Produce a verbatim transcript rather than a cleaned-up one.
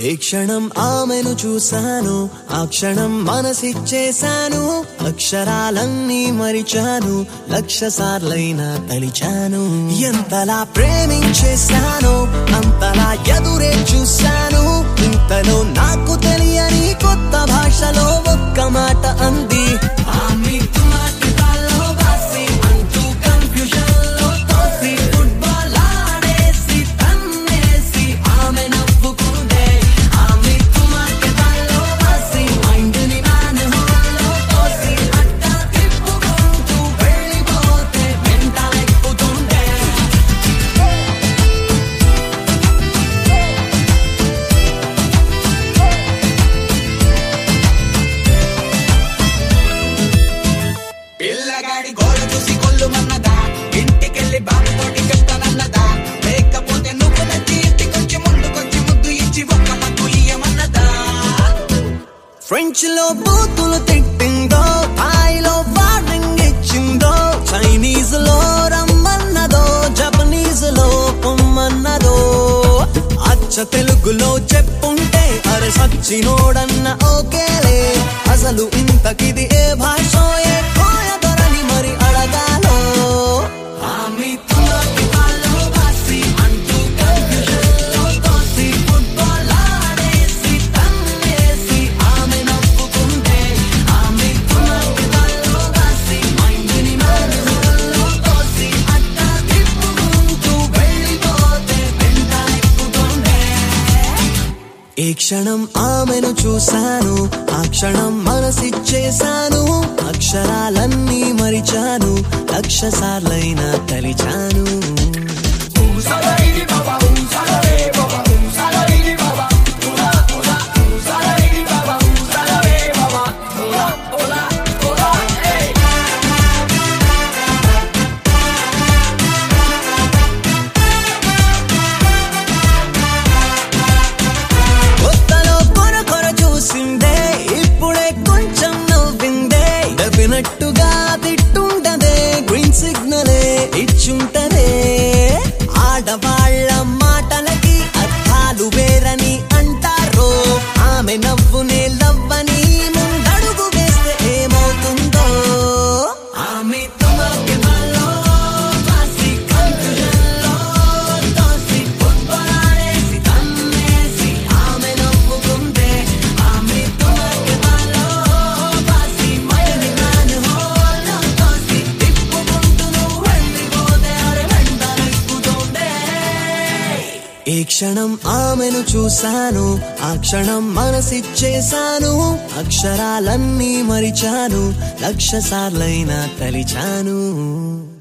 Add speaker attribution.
Speaker 1: ఏ క్షణం ఆమెను చూశాను ఆ క్షణం మనసిచ్చేశాను అక్షరాలన్నీ మరిచాను లక్ష సార్లైనా తలిచాను ఎంతలా ప్రేమించేశాను అంతలా ఎదురే చూశాను ఇంతలో నాకు తెలియని కొత్త భాషలో ఒక్క మాట అంది ఫ్రెంచ్ లో బూతులు తిట్టిందో థాయిలో వార్నింగ్ ఇచ్చిందో చైనీస్ లో రమ్మన్నదో జపనీస్ లో పొమ్మన్నదో అచ్చ తెలుగులో చెప్పుంటే అరే సచ్చినోడన్న ఓకేలే అసలు ఇంతకిది ఏ భాషో ఏ కోయదొరని మరి అడగాలో ఏ క్షణం ఆమెను చూశాను ఆ క్షణం మనసిచ్చేశాను అక్షరాలన్నీ మరిచాను లక్ష సార్లైనా తలిచాను నట్టుగా తిట్టుంటదే గ్రీన్ సిగ్నలే ఇచ్చుంటదే ఆడవాళ్ల మాటలకి అర్థాలు వేరని అంటారో ఆమె నవ్వునే లవ్వని ముందడుగు వేస్తే ఏమవుతుందో ఆమె ఏ క్షణం ఆమెను చూశాను ఆ క్షణం మనసిచ్చేశాను అక్షరాలన్నీ మరిచాను లక్ష సార్లైనా తలిచాను